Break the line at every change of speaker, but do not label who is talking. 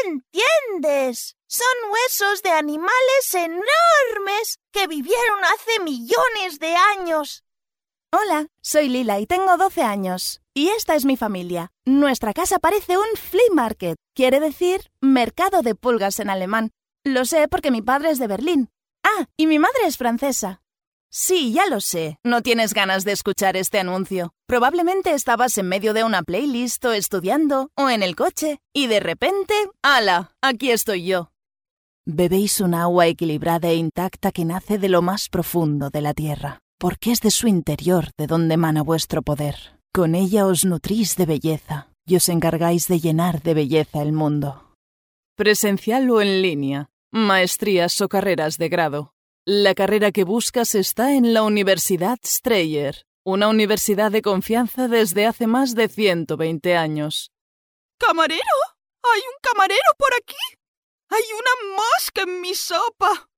entiendes. Son huesos de animales enormes que vivieron hace millones de años.
Hola, soy Lila y tengo 12 años. Y esta es mi familia. Nuestra casa parece un flea market. Quiere decir mercado de pulgas en alemán. Lo sé porque mi padre es de Berlín. Ah, y mi madre es francesa. Sí, ya lo sé. No tienes ganas de escuchar este anuncio. Probablemente estabas en medio de una playlist o estudiando o en el coche y de repente, ¡hala! Aquí estoy yo. Bebéis un agua equilibrada e intacta que nace de lo más profundo de la tierra, porque es de su interior de donde emana vuestro poder. Con ella os nutrís de belleza y os encargáis de llenar de belleza el mundo. Presencial o en línea, maestrías o carreras de grado. La carrera que buscas está en la Universidad Streyer, una universidad de confianza desde hace más de 120 años.
¿Camarero? ¿Hay un camarero por aquí? ¡Hay una mosca en mi sopa!